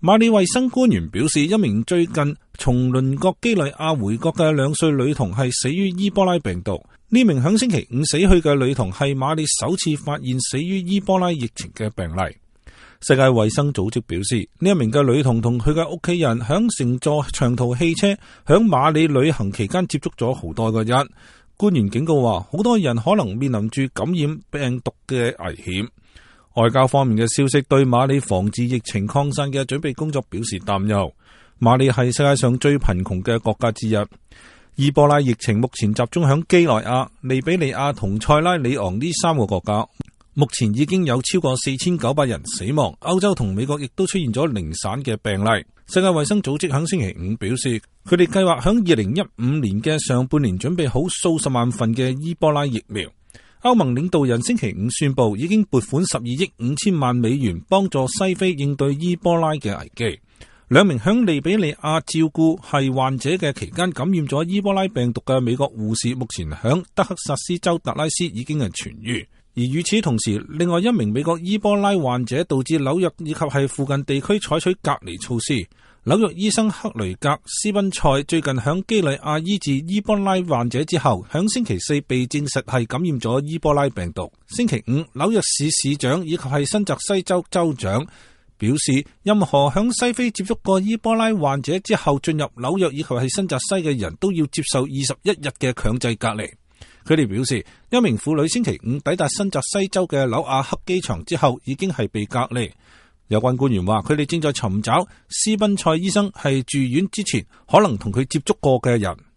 馬里衛生官員表示，一名最近從鄰國基內亞回國嘅2歲女童係死於伊波拉病毒。呢名響星期5死去嘅女童係馬里首次發現死於伊波拉疫情嘅病例。世界衛生組織表示，呢一名嘅女童同佢嘅屋企人響乘坐長途汽車響馬里旅行期間接觸咗好多個人。官員警告話，好多人可能面臨住感染病毒嘅危險。外交方面嘅消息對馬里防治疫情擴散嘅準備工作表示擔憂。馬里係世界上最貧窮嘅國家之一。伊波拉疫情目前集中響基內亞、利比里亞同塞拉利昂呢3個國家，目前已經有超過4900人死亡。歐洲同美國亦都出現咗零散嘅病例。世界衛生組織響星期5表示，佢哋計劃響2015年嘅上半年準備好數十萬份嘅伊波拉疫苗。歐盟領導人星期5宣布，已經撥款12億5千萬美元幫助西非應對伊波拉嘅危機。2名響利比里亞照顧係患者嘅期間感染咗伊波拉病毒嘅美國護士，目前響德克薩斯州達拉斯已經係痊癒。而與此同時，另外一名美國伊波拉患者導致紐約以及係附近地區採取隔離措施。紐約醫生克雷格斯賓塞最近響基內亞醫治伊波拉患者之後，響星期4被證實係感染咗伊波拉病毒。星期5，紐約市市長以及係新澤西州州長表示，任何響西非接觸過伊波拉患者之後進入紐約以及係新澤西嘅人都要接受21日嘅強制隔離。佢哋表示，一名婦女星期5抵達新澤西州嘅紐亞克機場之後已經係被隔離。有關官員話，佢哋正在尋找斯賓塞醫生係住院之前可能同佢接觸過嘅人。